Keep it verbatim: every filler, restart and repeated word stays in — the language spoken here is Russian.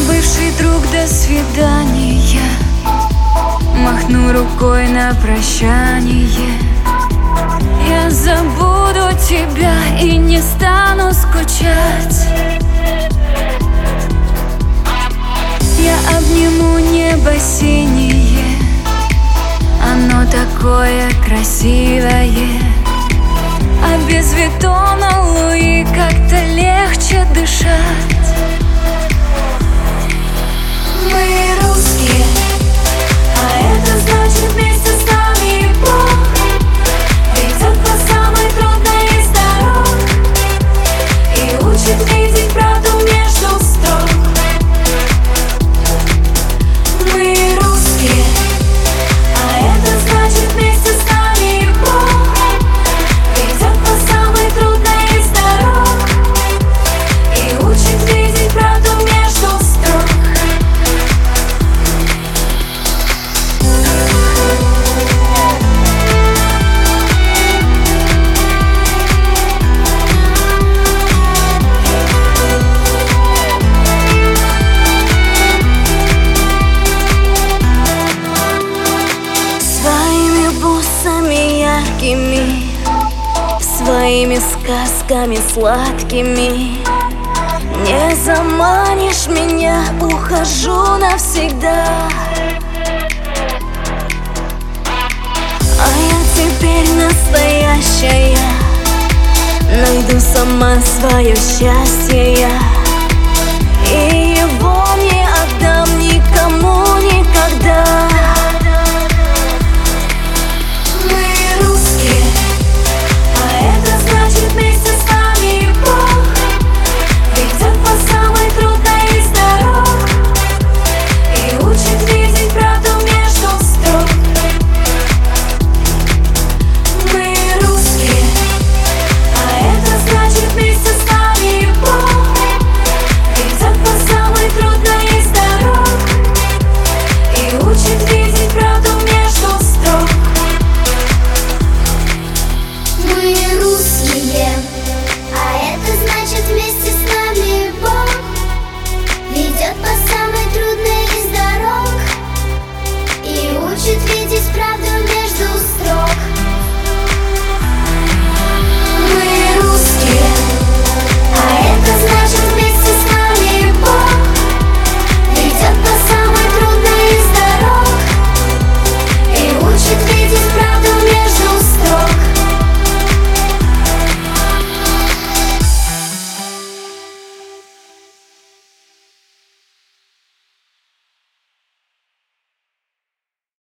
Бывший друг, до свидания. Махну рукой на прощание. Я забуду тебя и не стану скучать. Я обниму небо синее, оно такое красивое. А без Виттона Луи как-то легче дышать. Мы русские, а это значит вместе с нами Бог ведет по самой трудной из дорог и учит видеть правду между строк. Мы русские, а это значит вместе с нами Бог ведет по самой трудной из дорог и учит видеть правду между строк. Своими сказками сладкими не заманишь меня, ухожу навсегда. А я теперь настоящая, найду сама свое счастье.